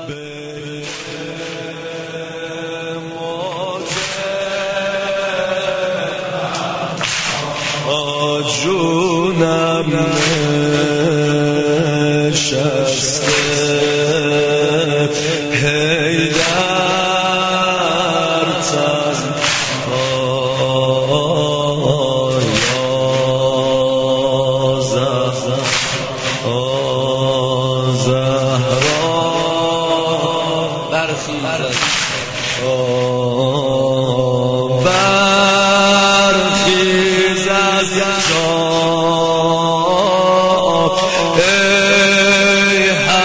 جونم نشسته هی در تن زهرا برخیز از جا ای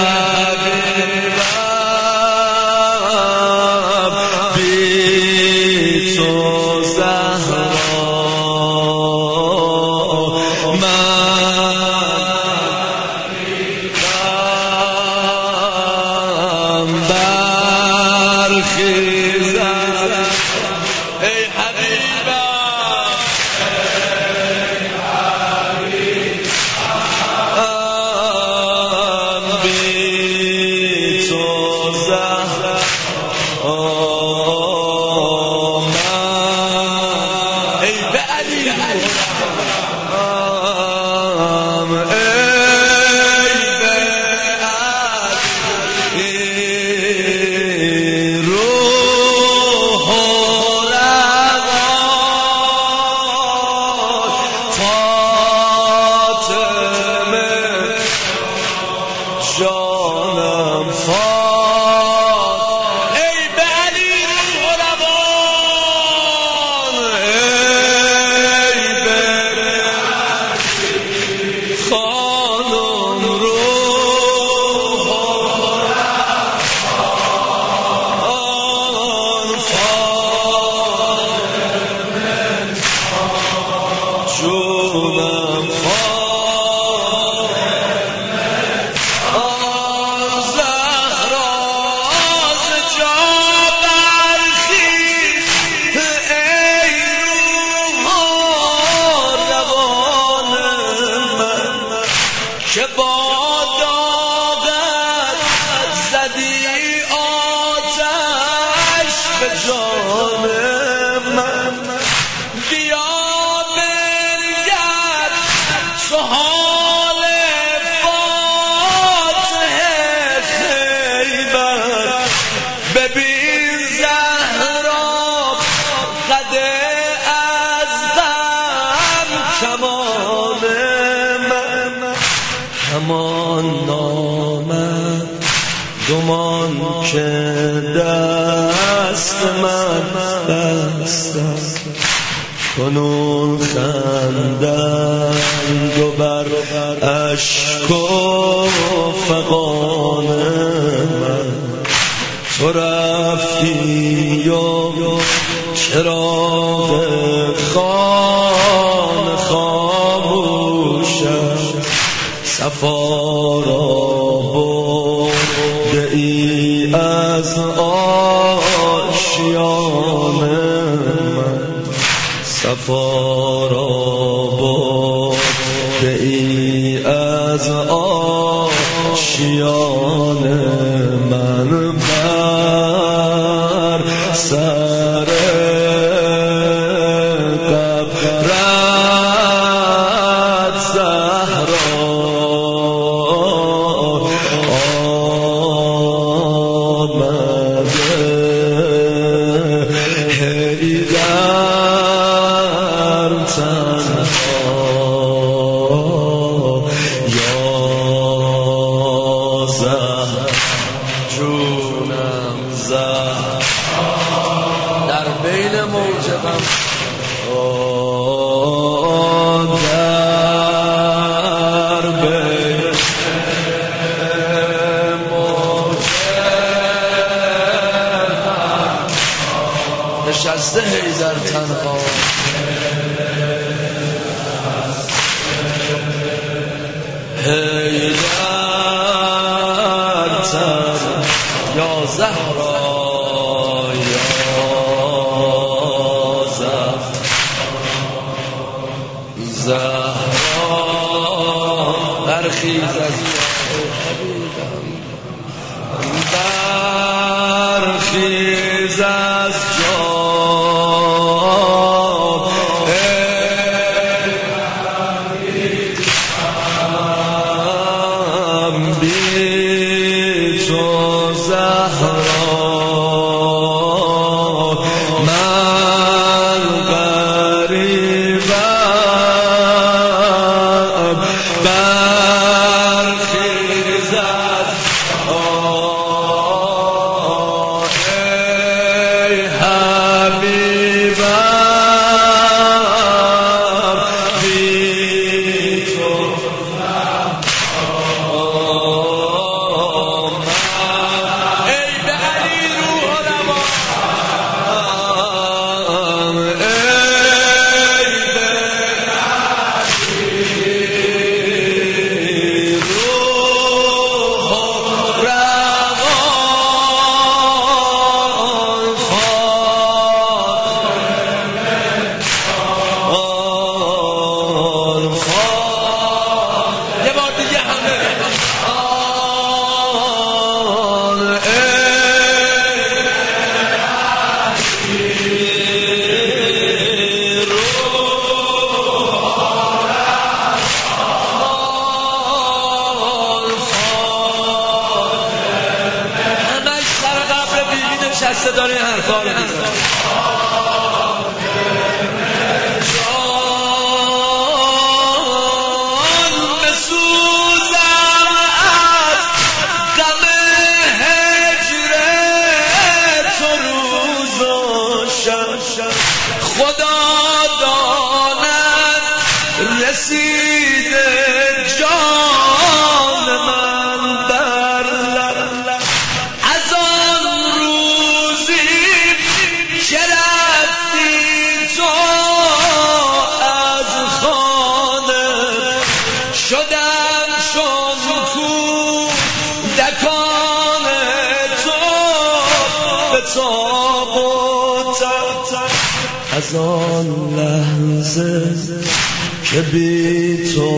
حبیبم بی تو زهرا من برخیزم ای حبیبم جانم فات ای به علی روان ای به خانم روان فاطمه جونم فات که با داغت زدی آتش به جان من بیا بنگر تو حال فاتح خیبر ببین زهرا قده از غم کمان همان نامد گمان که دست من دست کنون خندند و بر اشک و فغان من تو رفتی و چراغ خانه خاموشم صفا را برده ای از آشیان من صفا را برده ای از آشیان من بر سر قبرت زهرا جونم در بین موج غم در بین موج نشسته حیدر تنها حیدر یا زهرا یا زهرا برخیز از حبیبم برخیز از جا بی تو زهرا من غریبم برخیز از ای حبیبم بی تو نشسته داره این حرفا رو میزنه. جان بسوزم از غم هجر تو روز و شب خدا داند رسیده جان من بر لب از آن روزی که رفتی تو از خانه شدم چون کودکان تو به تابوتت از آن لحظه که بی تو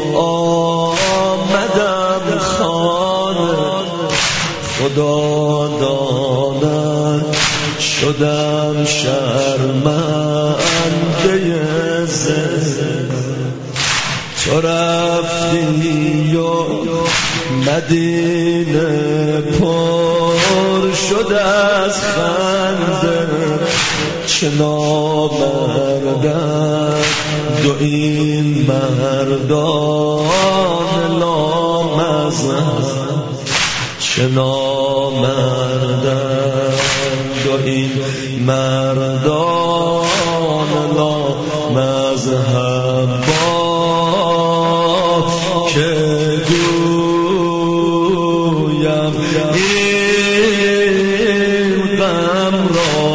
آمدم خانه خدا داند شدم شرمنده زندگی تو رفتی و مدینه پر شد از خنده چه نامردند و این مردان لامذهب چه نامردند و این مردان لامذهب که گویم این غم را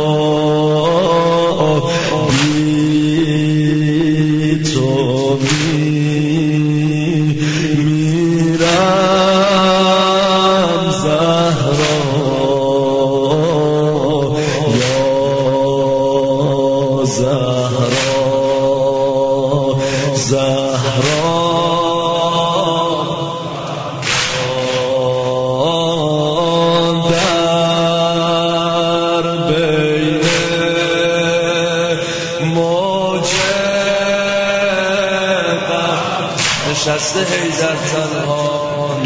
بی تو میرم زهرا یا زهرا زهرا نشسته حیدر تنها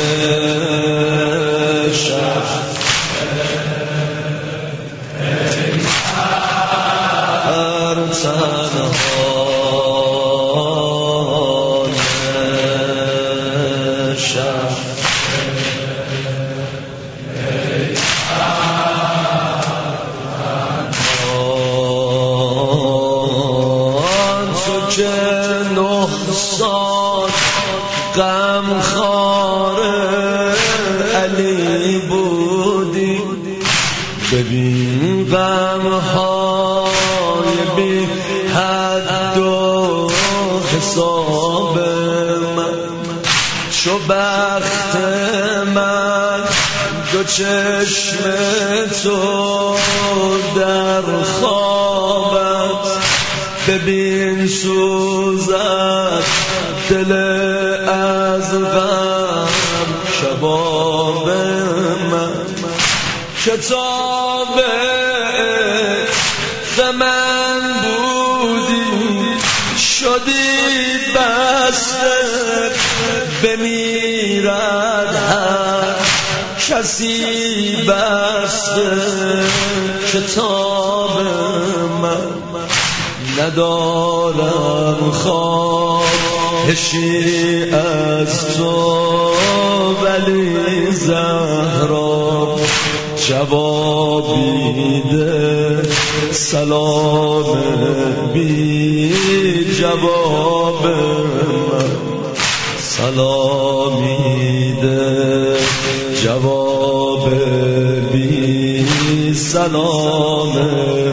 غم خاره علی بودی ببین غم های بی حد و حساب من چو بخت من دو چشم تو در خوابت ببین سوزد دل از غم شباب من کتاب من بودی شدی بسته بمیرد هر کسی بسته کتاب من ندارم خواهشی از تو ولی زهرا جوابی ده سلام بی جواب من سلامی ده جواب بی سلام